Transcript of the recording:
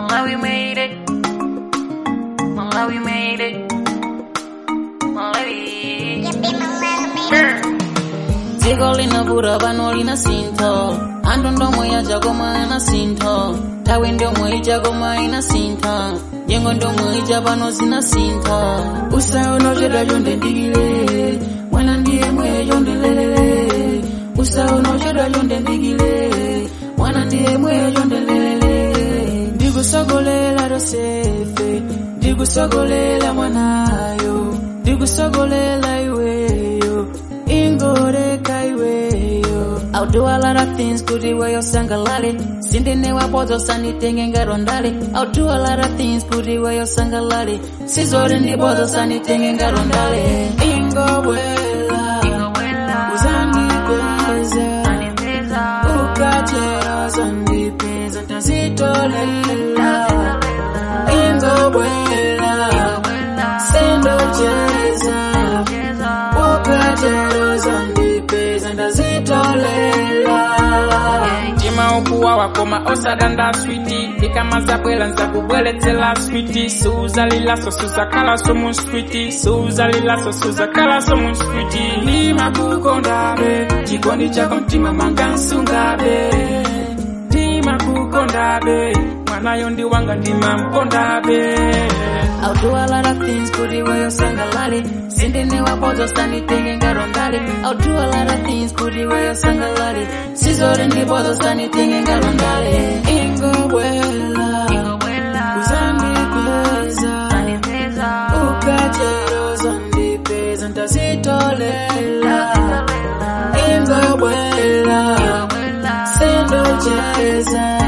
Malawi made it. Malawi made it. Malawi. Dziko linakura pano lina sintho. Anthu ndomwe yachakoma ina sintho. Tawi ndomwe ichakoma ina sintho. Nyengo ndomwe icha pano zina sintho. Usaona chedwa chonde ndikile. Mwana ndiye mwe chonde lelele. Usaona chedwa chonde ndikile. Mwana ndiye mwe chonde lelele. Ndikusogolela Rosefe. Ndikusogolela mwanayo. Ndikusogolela iweyo. Ingoreka iweyo. I'll do a lot of things kuti weyo sangalale. Sindine wapozo sanitenge ngarondale. I'll do a lot of things kuti weyo sangalale. Sizore ndipozo sanitenge ngarondale. Ingowela uzandipeza ukatera uzandipeza ntazitolela. Ingowela sendocheza ukatera uzandipeza ntazitolela. Tima ukuwa wakoma osadanda switi. Ikama zabwela nzakubweletsela switi. Suza lilaso suza kala somu switi. Suza lilaso suza kala somu switi. Nima kukondabe chikondi chako mtima mangansungabe. Nima kukondabe mwanayo ndi wanga ndima mkondabe. I'll do a lot of things kuti weyo sangalale. Sindine wapozo sanitenge ngarondale. I'll do a lot of things kuti weyo sangalale. Sizore ndipozo sanitenge ngarondale. Ingowela uzandipeza ukatero uzandipeza ntazitolela. Ingowela sendocheza